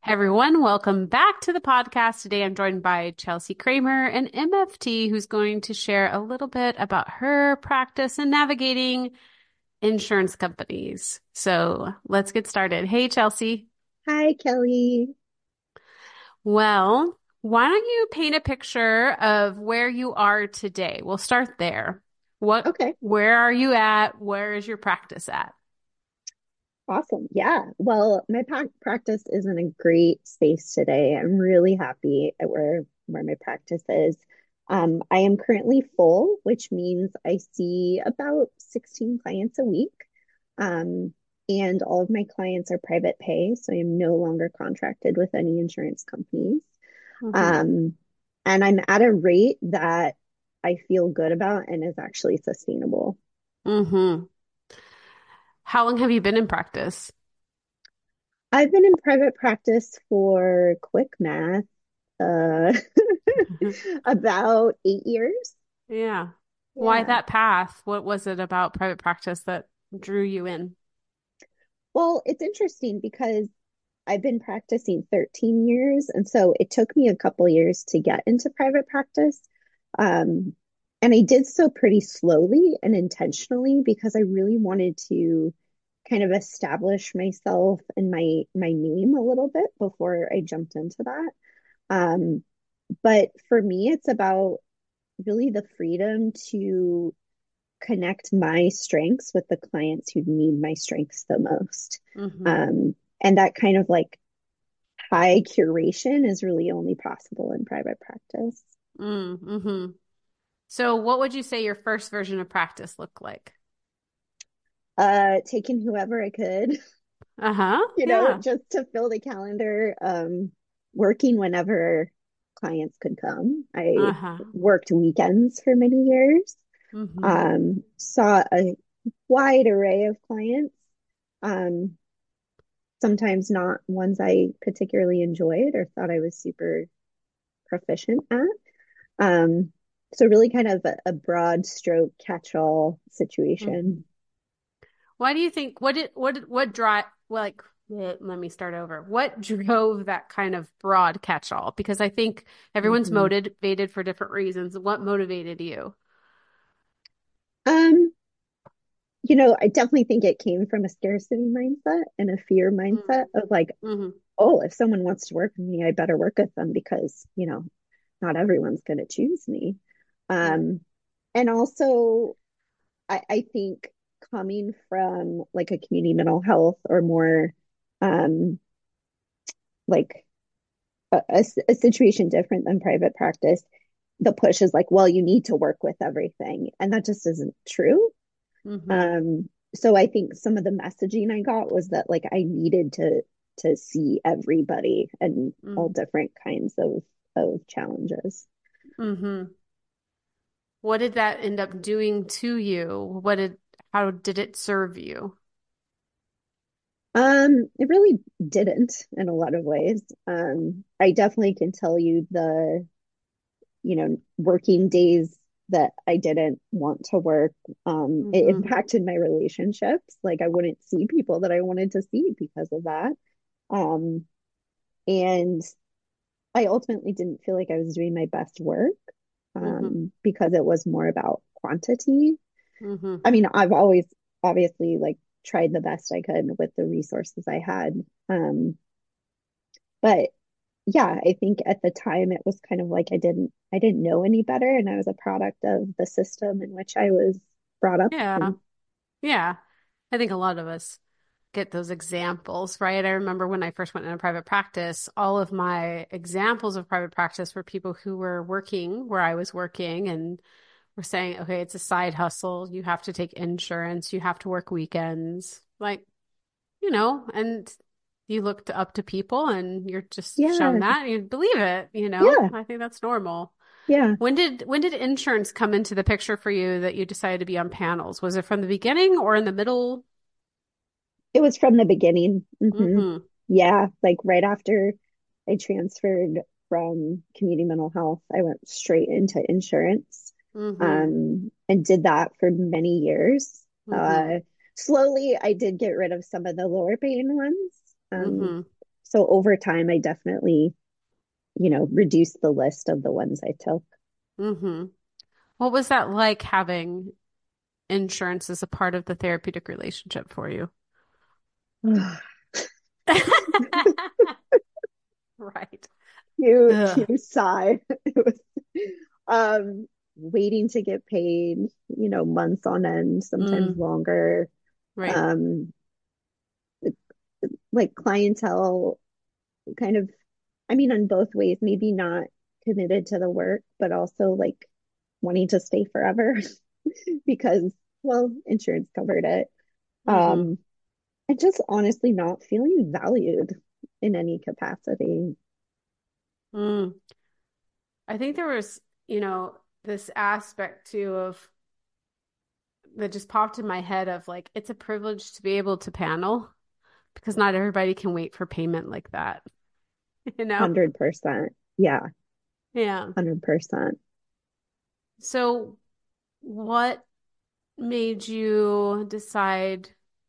Hey everyone, welcome back to the podcast. Today I'm joined by Chelsea Kramer, an MFT, who's going to share a little bit about her practice in navigating insurance companies. So let's get started. Hey, Chelsea. Hi, Kelly. Well, why don't you paint a picture of where you are today? We'll start there. Okay, Where are you at? Where is your practice at? awesome. Yeah. Well, my practice is in a great space today. I'm really happy at where my practice is. I am currently full, which means I see about 16 clients a week. Um, and all of my clients are private pay, so I'm no longer contracted with any insurance companies. Mm-hmm. Um, and I'm at a rate that I feel good about and is actually sustainable. Mm-hmm. How long have you been in practice? I've been in private practice for quick math, uh, about 8 years. Yeah. Why Yeah. that path? What was it about private practice that drew you in? Well, it's interesting because I've been practicing 13 years, and so it took me a couple years to get into private practice. Um, and I did so pretty slowly and intentionally because I really wanted to kind of establish myself and my name a little bit before I jumped into that. Um, but for me, it's about really the freedom to connect my strengths with the clients who need my strengths the most. Mm-hmm. And that kind of like high curation is really only possible in private practice. Mm-hmm. So what would you say your first version of practice looked like? Taking whoever I could, Uh-huh. Yeah. just to fill the calendar, working whenever clients could come. I Uh-huh. worked weekends for many years, Mm-hmm. saw a wide array of clients. Um, Sometimes not ones I particularly enjoyed or thought I was super proficient at. So really kind of a broad stroke catch-all Mm-hmm. situation. Why do you think what drive like let me start over. What drove that kind of broad catch-all? Because I think everyone's Mhm. motivated for different reasons. What motivated you? Um, I definitely think it came from a scarcity mindset and a fear mindset of like, Mm-hmm. oh, if someone wants to work with me, I better work with them because, not everyone's going to choose me. Um, and also, I think coming from like a community mental health or more um, like a situation different than private practice, the push is like, well, you need to work with everything. And that just isn't true. Mm-hmm. So I think some of the messaging I got was that like I needed to see everybody and all Mm-hmm. different kinds of challenges. Mm-hmm. What did that end up doing to you? How did it serve you? It really didn't in a lot of ways. I definitely can tell you working days that I didn't want to work. It Mm-hmm. impacted my relationships. Like I wouldn't see people that I wanted to see because of that. Um, and I ultimately didn't feel like I was doing my best work Mm-hmm. because it was more about quantity. Mm-hmm. I mean, I've always obviously like tried the best I could with the resources I had. But yeah, I think at the time it was kind of like I didn't know any better and I was a product of the system in which I was brought up Yeah. in. Yeah. I think a lot of us get those examples, right? I remember when I first went into private practice, all of my examples of private practice were people who were working where I was working and were saying, okay, it's a side hustle. You have to take insurance. You have to work weekends. And you looked up to people and you're just shown Yeah, that and you believe it. yeah, I think that's normal. yeah. When did insurance come into the picture for you that you decided to be on panels? Was it from the beginning or in the middle? It was from the beginning. Mm-hmm. Yeah, like right after I transferred from community mental health, I went straight into insurance, Mm-hmm. and did that for many years. Mm-hmm. Slowly, I did get rid of some of the lower paying ones. Um, Mm-hmm. So over time, I definitely, reduced the list of the ones I took. Mm-hmm. What was that like having insurance as a part of the therapeutic relationship for you? Right. Cue Ugh. sigh. It was waiting to get paid, months on end, sometimes Mm, longer. right. Um, like clientele kind of, I mean, on both ways, maybe not committed to the work, but also like wanting to stay forever because, well, insurance covered it. Mm-hmm. Um, and just honestly not feeling valued in any capacity. Mm. I think there was, this aspect too of that just popped in my head of like, it's a privilege to be able to panel because not everybody can wait for payment like that, you know? 100%. Yeah, Yeah. 100%. So, what made you decide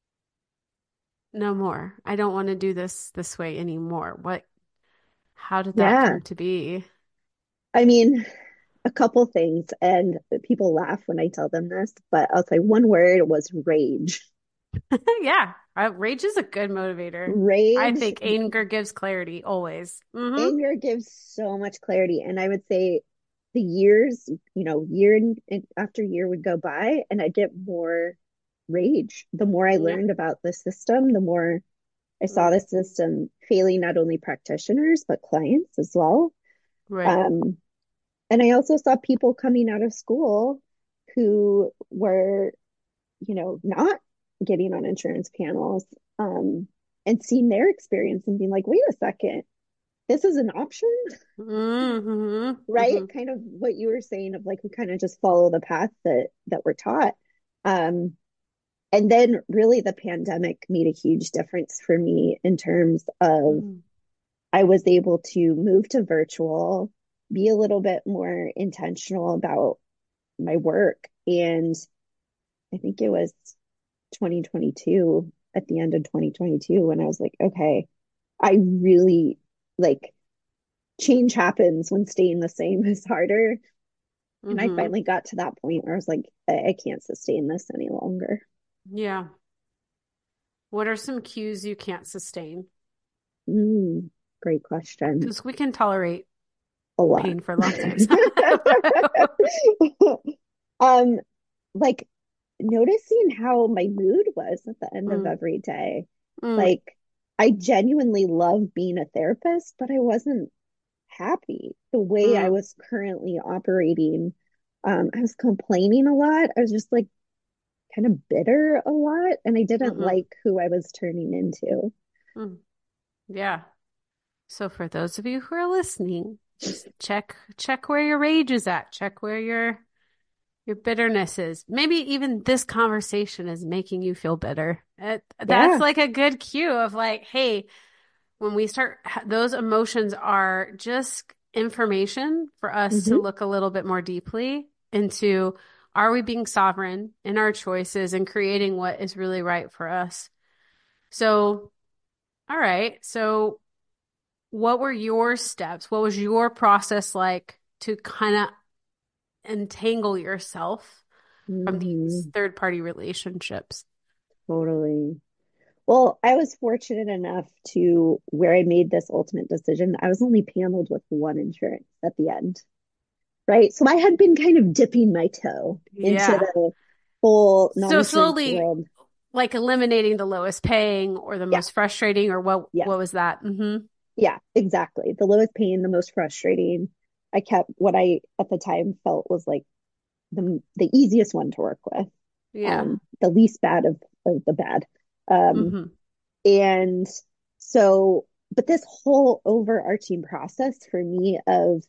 no more? I don't want to do this way anymore. How did that Yeah. come to be? I mean, a couple things, and people laugh when I tell them this, but I'll say one word was rage. Yeah, rage is a good motivator. I Rage, think anger gives clarity always. Mm-hmm. anger gives so much clarity. And I would say the years, year and after year would go by, and I'd get more rage. The more I Yeah. learned about the system, the more I saw Mm, the system failing not only practitioners, but clients as well. right. Um, and I also saw people coming out of school who were, not getting on insurance panels, um, and seeing their experience and being like, wait a second, this is an option, Mm-hmm. right? Mm-hmm. Kind of what you were saying of like we kind of just follow the path that we're taught. Um, and then really the pandemic made a huge difference for me in terms of Mm, I was able to move to virtual, be a little bit more intentional about my work. And I think it was 2022, at the end of 2022, when I was like, okay, I really like change happens when staying the same is harder. And I mm-hmm. finally got to that point where I was like, I can't sustain this any longer. Yeah. What are some cues you can't sustain? Mm, great question. Because we can tolerate A lot. pain for long times. um, like noticing how my mood was at the end of Mm, every day. mm, Like, I genuinely love being a therapist, but I wasn't happy the way I mm, was currently operating. I was complaining a lot. I was just like kind of bitter a lot, and I didn't mm-hmm. like who I was turning into. Mm. Yeah. So for those of you who are listening, just check where your rage is at. Check where your bitterness is. Maybe even this conversation is making you feel bitter. That's Yeah. like a good cue of like, hey, when we start, those emotions are just information for us to Hmm. look a little bit more deeply into, are we being sovereign in our choices and creating what is really right for us? So, all right. So what were your steps? What was your process like to kind of entangle yourself from these Hmm. third party relationships? Totally. Well, I was fortunate enough to where I made this ultimate decision. I was only paneled with one insurance at the end, right? So I had been kind of dipping my toe into Yeah. the whole So non-insurance slowly world. like eliminating the lowest paying or the Yeah, most frustrating or yes, what was that? Mm-hmm. yeah, exactly. The lowest pain, the most frustrating. I kept what I at the time felt was like the easiest one to work with, Yeah. the least bad of the bad. Um, Mm-hmm. and so, but this whole overarching process for me of,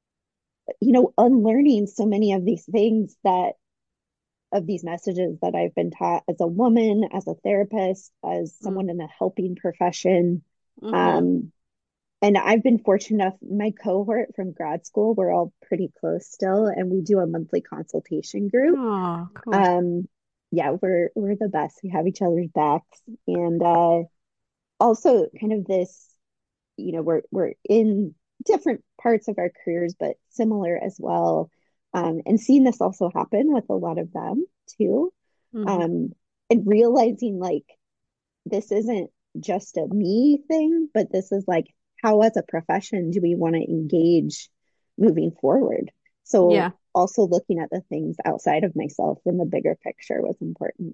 unlearning so many of these things that of these messages that I've been taught as a woman, as a therapist, as Mm-hmm. someone in the helping profession. Mm-hmm. Um, and I've been fortunate enough, my cohort from grad school, we're all pretty close still, and we do a monthly consultation group. Oh, cool. Um, yeah, we're the best. We have each other's backs. And also kind of this. we're in different parts of our careers, but similar as well. And seeing this also happen with a lot of them too. Hmm. Um, and realizing like this isn't just a me thing, but this is like how as a profession do we want to engage moving forward? So Yeah. also looking at the things outside of myself in the bigger picture was important.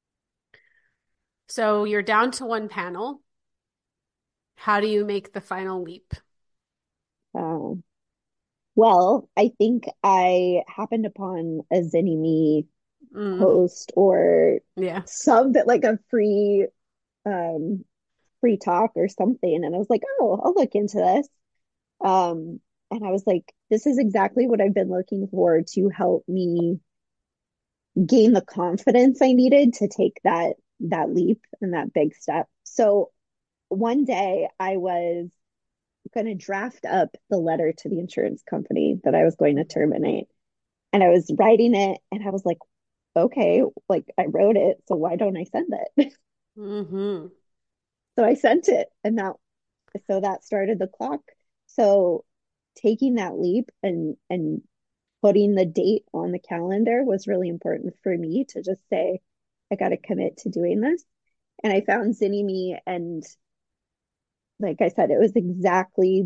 So you're down to one panel. How do you make the final leap? Um, well, I think I happened upon a Zinni Mm, post or yeah. some that like a um free talk or something, and I was like, oh, I'll look into this. Um, and I was like, this is exactly what I've been looking for to help me gain the confidence I needed to take that leap and that big step. So one day I was going to draft up the letter to the insurance company that I was going to terminate. And I was writing it and I was like, okay, like I wrote it, so why don't I send it? Hmm. So I sent it and that started the clock. So taking that leap and putting the date on the calendar was really important for me to just say, I got to commit to doing this. And I found Zinni and like I said, it was exactly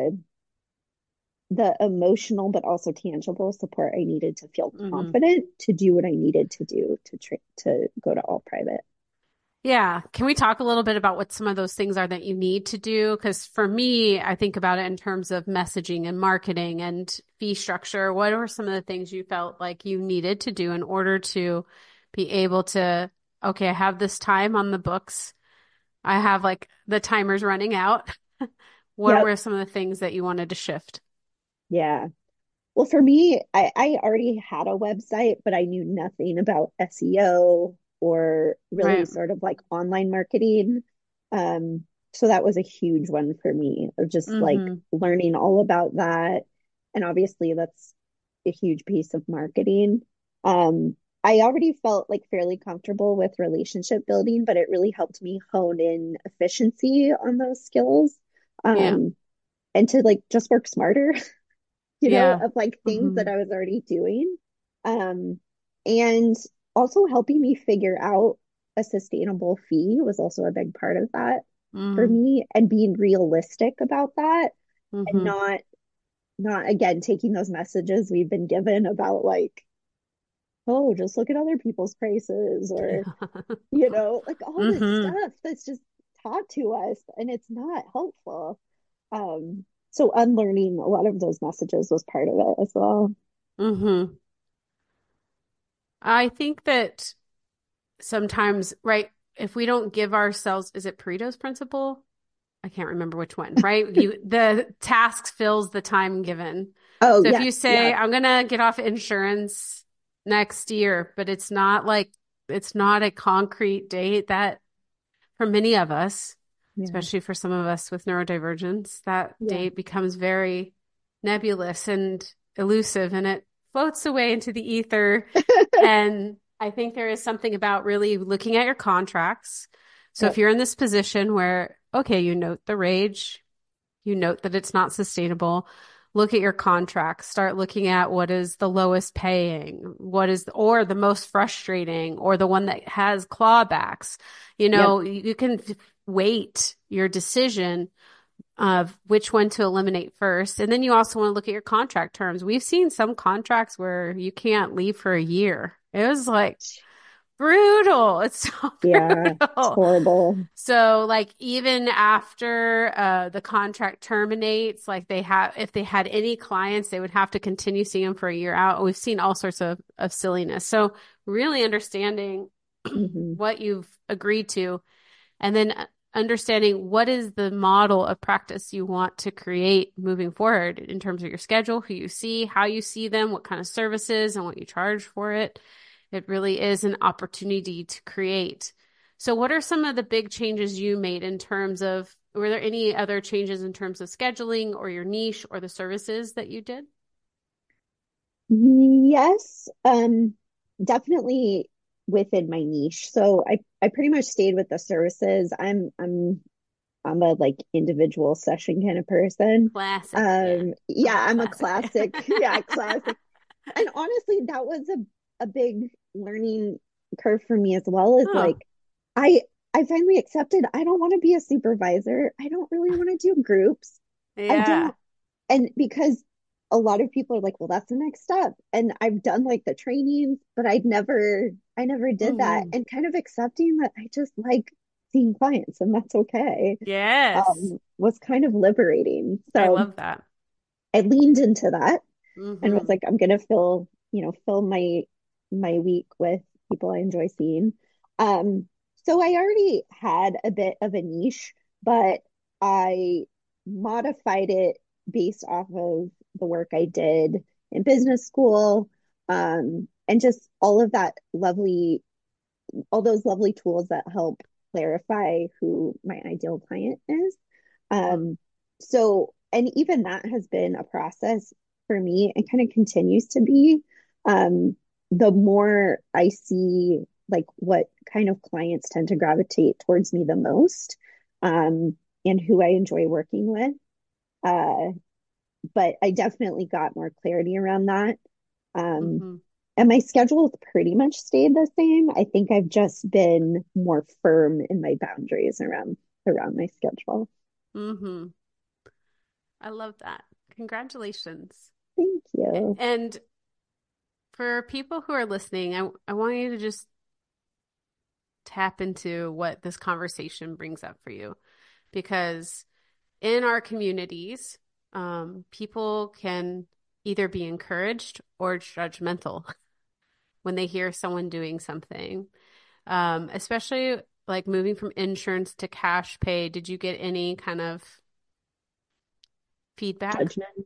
the emotional but also tangible support I needed to feel Hmm. confident to do what I needed to do to go to all private. Yeah. Can we talk a little bit about what some of those things are that you need to do? Because for me, I think about it in terms of messaging and marketing and fee structure. What are some of the things you felt like you needed to do in order to be able to, okay, I have this time on the books. I have like the timers running out. What Yep. were some of the things that you wanted to shift? Yeah. Well, for me, I already had a website, but I knew nothing about SEO or really Right. sort of like online marketing. Um, so that was a huge one for me of just like Hmm. learning all about that. And obviously, that's a huge piece of marketing. I already felt like fairly comfortable with relationship building, but it really helped me hone in efficiency on those skills. Yeah. Um, and to like just work smarter Yeah. of like things Hmm. that I was already doing. Um, and also helping me figure out a sustainable fee was also a big part of that for Hmm. me and being realistic about that and Hmm. not again taking those messages we've been given about like, oh, just look at other people's prices or, like all this Hmm. stuff that's just taught to us and it's not helpful. So unlearning a lot of those messages was part of it as well. Hmm. I think that sometimes, right, if we don't give ourselves, is it Pareto's principle? I can't remember which one, right? The task fills the time given. Oh, So if you yes. Yeah. say, I'm gonna get off insurance next year, but it's not a concrete date that for many of us, Yeah. especially for some of us with neurodivergence, that Yeah. date becomes very nebulous and elusive and it floats away into the ether. And I think there is something about really looking at your contracts. So if Yep. you're in this position where, okay, you note the rage, you note that it's not sustainable. Look at your contracts. Start looking at what is the lowest paying, or the most frustrating, or the one that has clawbacks. Yep. You can weight your decision of which one to eliminate first. And then you also want to look at your contract terms. We've seen some contracts where you can't leave for a year. It was like brutal. It's so Yeah. It's brutal. horrible. So like even after the contract terminates, like if they had any clients, they would have to continue seeing them for a year out. We've seen all sorts of silliness. So really understanding Hmm. what you've agreed to and then understanding what is the model of practice you want to create moving forward in terms of your schedule, who you see, how you see them, what kind of services and what you charge for it. It really is an opportunity to create. So what are some of the big changes you made in terms of, were there any other changes in terms of scheduling or your niche or the services that you did? Yes. Definitely within my niche. So I pretty much stayed with the services. I'm a like individual session kind of person. Classic. Yeah. Yeah, I'm a I'm a classic. classic. Yeah, classic. And honestly, that was a big learning curve for me as well, is Oh, like I I finally accepted I don't want to be a supervisor. I don't really want to do groups. I yeah. don't, and because a lot of people are like, well, that's the next step. And I've done like the trainings, but I never did that. Hmm. And kind of accepting that I just like seeing clients and that's okay, Yes. was kind of liberating. I So love that. I leaned into that and was Hmm. like, I'm gonna fill my week with people I enjoy seeing. Um, so I already had a bit of a niche, but I modified it based off of the work I did in business school, and just all those lovely tools that help clarify who my ideal client is. Um, so, and even that has been a process for me and kind of continues to be. Um, the more I see like what kind of clients tend to gravitate towards me the most, and who I enjoy working with. Uh, but I definitely got more clarity around that. Um, Hmm. and my schedule has pretty much stayed the same. I think I've just been more firm in my boundaries around my schedule. Hmm. I love that. Congratulations. Thank you. And for people who are listening, I want you to just tap into what this conversation brings up for you. Because in our communities, people can either be encouraged or judgmental when they hear someone doing something. Especially like moving from insurance to cash pay. Did you get any kind of feedback? Judgment,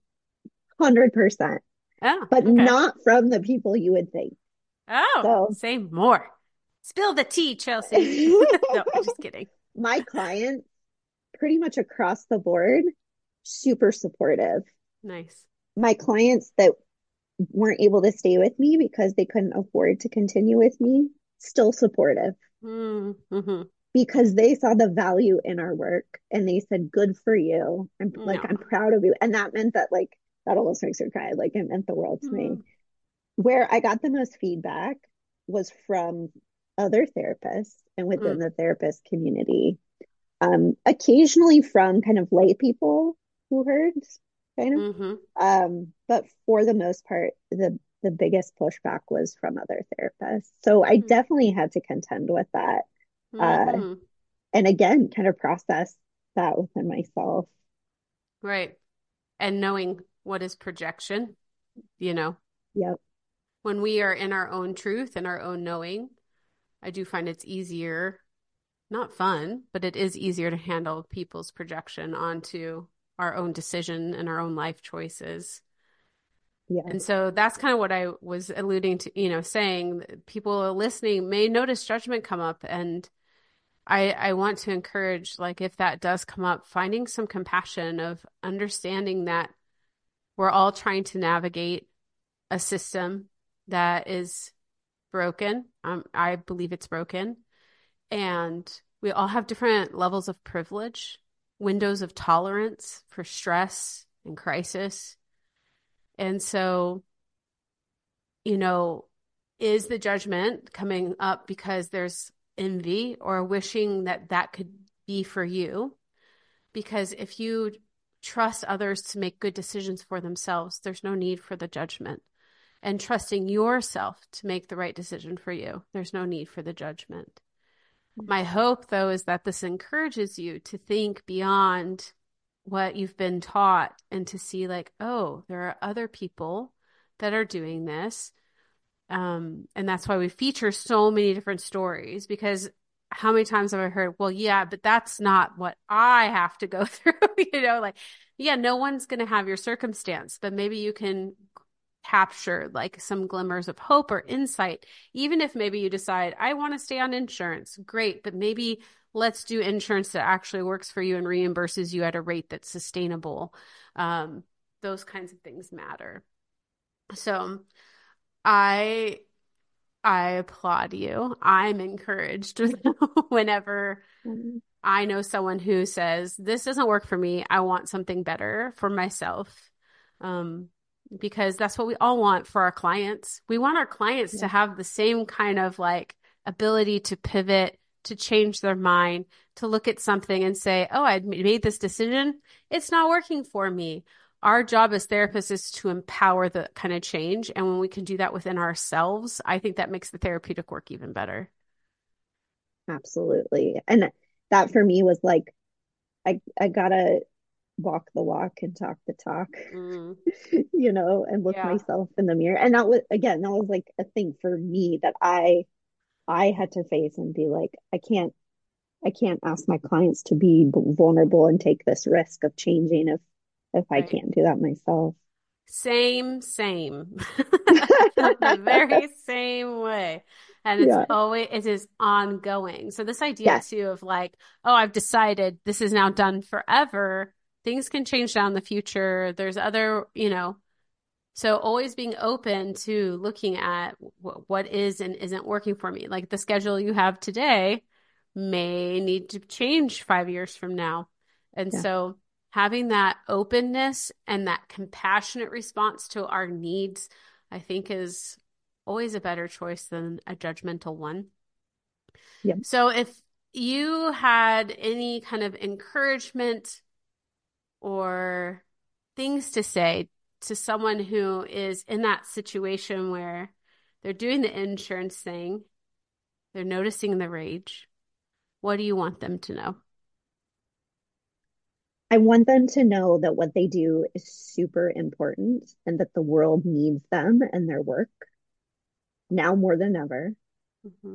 100%, Oh, but okay. not from the people you would think. Oh, So, say more. Spill the tea, Chelsea. No, I'm just kidding. my clients, pretty much across the board, super supportive. Nice. My clients that weren't able to stay with me because they couldn't afford to continue with me, still supportive Mm-hmm. because they saw the value in our work and they said, good for you. I'm No. proud of you. And that meant that like, that almost makes her cry. Like it meant the world to me. Mm. Where I got the most feedback was from other therapists and within Mm. the therapist community. Occasionally from kind of lay people who heard kind of. Mm-hmm. But for the most part, the biggest pushback was from other therapists. So I definitely had to contend with that. Uh, Mm-hmm. and again, kind of process that within myself. Right. And knowing what is projection, you know, Yep. when we are in our own truth and our own knowing, I do find it's easier, not fun, but it is easier to handle people's projection onto our own decision and our own life choices. Yeah. And so that's kind of what I was alluding to, saying people listening may notice judgment come up. And I want to encourage, like, if that does come up, finding some compassion of understanding that we're all trying to navigate a system that is broken. I believe it's broken. And we all have different levels of privilege, windows of tolerance for stress and crisis. And so, you know, is the judgment coming up because there's envy or wishing that that could be for you? Because if you trust others to make good decisions for themselves, there's no need for the judgment. And trusting yourself to make the right decision for you, there's no need for the judgment. My hope, though, is that this encourages you to think beyond what you've been taught and to see, like, oh, there are other people that are doing this. And that's why we feature so many different stories because how many times have I heard, well, yeah, but that's not what I have to go through, like, yeah, no one's going to have your circumstance, but maybe you can capture like some glimmers of hope or insight, even if maybe you decide, I want to stay on insurance. Great, but maybe let's do insurance that actually works for you and reimburses you at a rate that's sustainable. Um, those kinds of things matter. So I I applaud you. I'm encouraged whenever I know someone who says, this doesn't work for me. I want something better for myself. Um, because that's what we all want for our clients. We want our clients to Yeah, have the same kind of like ability to pivot, to change their mind, to look at something and say, oh, I made this decision. It's not working for me. Our job as therapists is to empower the kind of change. And when we can do that within ourselves, I think that makes the therapeutic work even better. absolutely. And that for me was like, I gotta walk the walk and talk the talk, Mm, and look yeah, myself in the mirror. And that was like a thing for me that I had to face and be like, I can't ask my clients to be vulnerable and take this risk of changing if I right. can't do that myself. Same, same. The very same way. And Yeah. it is ongoing. So this idea Yes. too of like, oh, I've decided this is now done forever. Things can change down the future. There's other. So always being open to looking at what is and isn't working for me. Like the schedule you have today may need to change 5 years from now. And Yeah. so having that openness and that compassionate response to our needs, I think is always a better choice than a judgmental one. Yeah. So if you had any kind of encouragement or things to say to someone who is in that situation where they're doing the insurance thing, they're noticing the rage, what do you want them to know? I want them to know that what they do is super important and that the world needs them and their work now more than ever. Mhm.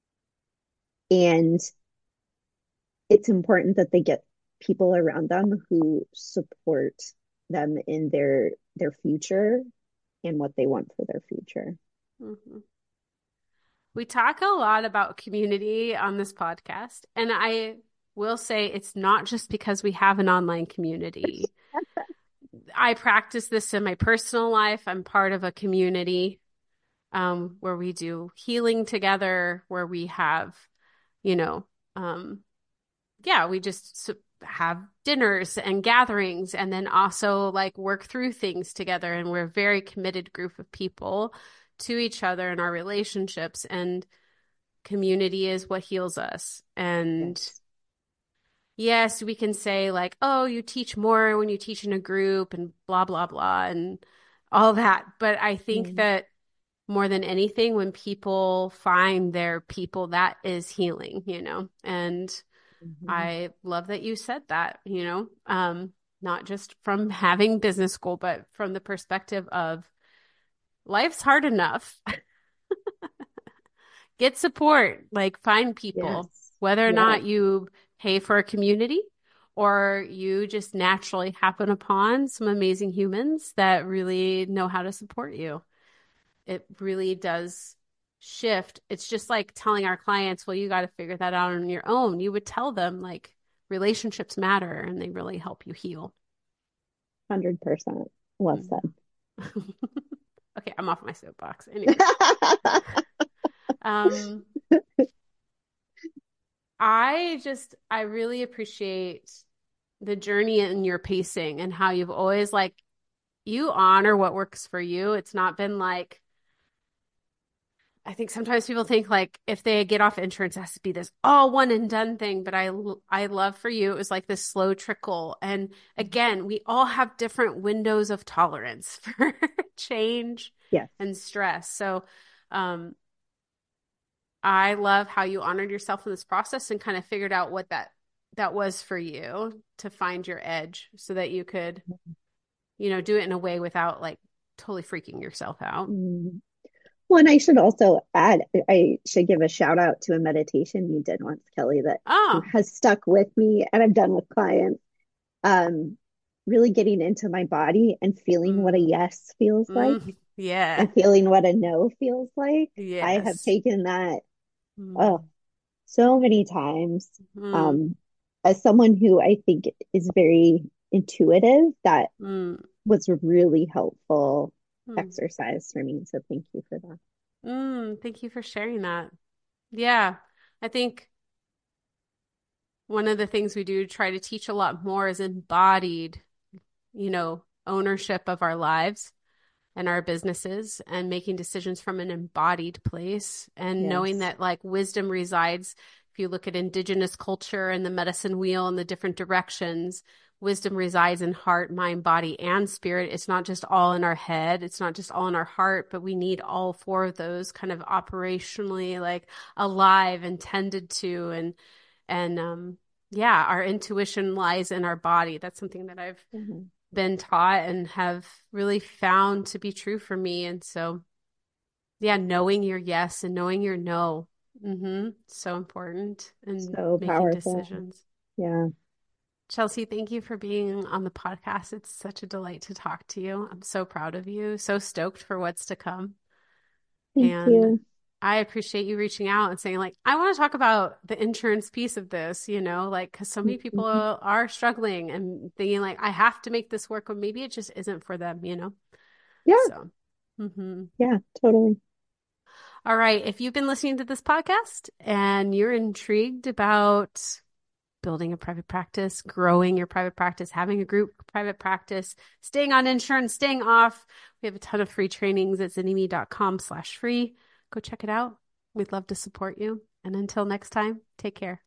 And it's important that they get people around them who support them in their future and what they want for their future. Mhm. We talk a lot about community on this podcast, and I will say it's not just because we have an online community. I practice this in my personal life. I'm part of a community where we do healing together, where we have, you know, um, yeah, we just have dinners and gatherings and then also like work through things together. And we're a very committed group of people to each other and our relationships. And community is what heals us. And Yes. yes, we can say like, oh, you teach more when you teach in a group and blah, blah, blah, and all that. But I think Mm-hmm. that more than anything, when people find their people, that is healing. And I love that you said that, not just from having business school, but from the perspective of life's hard enough. Get support, like find people, Yes. whether or Yes. not you pay for a community or you just naturally happen upon some amazing humans that really know how to support you. It really does shift. It's just like telling our clients, well, you got to figure that out on your own. You would tell them like relationships matter and they really help you heal. 100%. Well Mhm. said. Okay, I'm off my soapbox. Anyways, um, I really appreciate the journey in your pacing and how you've always like you honor what works for you. It's not been like I think sometimes people think like if they get off insurance, it has to be this all one and done thing. But I love for you, it was like this slow trickle. And again, we all have different windows of tolerance for change Yes, and stress. So, um, I love how you honored yourself in this process and kind of figured out what that was for you to find your edge so that you could, do it in a way without like totally freaking yourself out. mm. Well, and I should also add, I should give a shout out to a meditation you did once, Kelly, that Oh, has stuck with me and I've done with clients. Um, Really getting into my body and feeling what a mm, yes feels like yeah. and feeling what a no feels like. I have Yes. taken that, oh, Mm, so many times. mm, Um, as someone who I think is very intuitive, that mm, was a really helpful mm, exercise for me. So thank you for that. Thank you for sharing that. Yeah, I think one of the things we do to try to teach a lot more is embodied, ownership of our lives and our businesses and making decisions from an embodied place and knowing Yes. that like wisdom resides. If you look at indigenous culture and the medicine wheel and the different directions, wisdom resides in heart, mind, body, and spirit. It's not just all in our head. It's not just all in our heart, but we need all four of those kind of operationally like alive and tended to. And yeah, our intuition lies in our body. That's something that I've Mhm. been taught and have really found to be true for me. And so, yeah, knowing your yes and knowing your no. So important in So making powerful. decisions. Yeah. Chelsea, thank you for being on the podcast. It's such a delight to talk to you. I'm so proud of you, so stoked for what's to come. Thank And you. I appreciate you reaching out and saying, like, I want to talk about the insurance piece of this, like, because so many people Mhm. are struggling and thinking, like, I have to make this work, or maybe it just isn't for them. Yeah. So, hmm Yeah, totally. all right. If you've been listening to this podcast and you're intrigued about building a private practice, growing your private practice, having a group private practice, staying on insurance, staying off, we have a ton of free trainings at zynnyme.com/free. Go check it out. We'd love to support you. And until next time, take care.